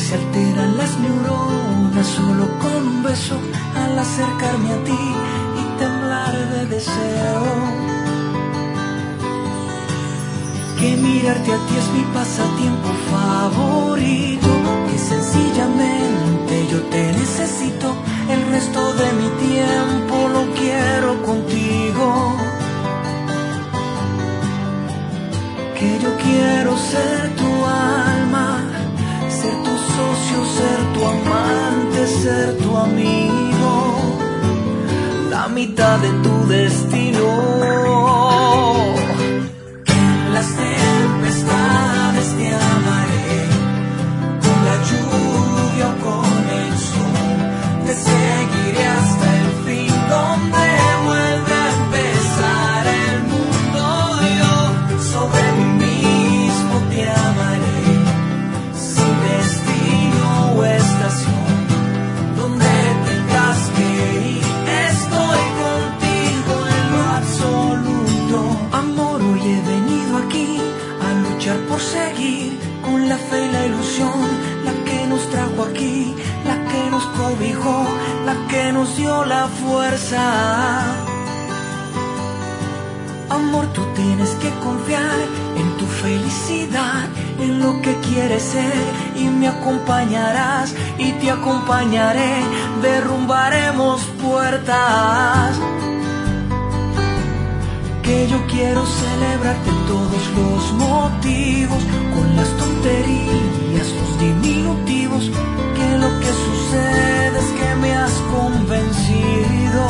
se alteran las neuronas solo con un beso al acercarme a ti y temblar de deseo. Que mirarte a ti es mi pasatiempo favorito, que sencillamente yo te necesito, el resto de mi tiempo lo quiero contigo. Que yo quiero ser tu alma, ser tu socio, ser tu amante, ser tu amigo, la mitad de tu destino. En las tempestades te amaré, con la lluvia o con el sol, te seguiré hasta el fin, donde vuelve a empezar el mundo. Yo sobre mí mismo te amaré, sin destino o estación, donde tengas que ir, estoy contigo en lo absoluto. Amor, hoy he venido aquí a luchar por seguir, con la fe y la ilusión, la que nos trajo aquí, la que nos cobijó, la que nos dio la fuerza. Amor, tú tienes que confiar en tu felicidad, en lo que quieres ser, y me acompañarás y te acompañaré, derrumbaremos puertas. Que yo quiero celebrarte todos los motivos, con las tonterías, los diminutivos, que lo que sucede es que me has convencido.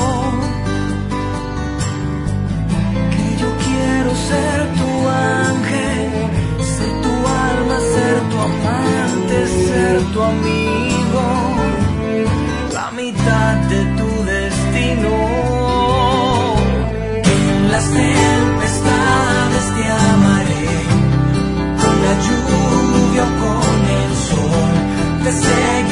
Que yo quiero ser tu ángel, ser tu alma, ser tu amante, ser tu amigo, la mitad de tu destino. En las tempestades te amaré, con la lluvia o con el sol, te seguiré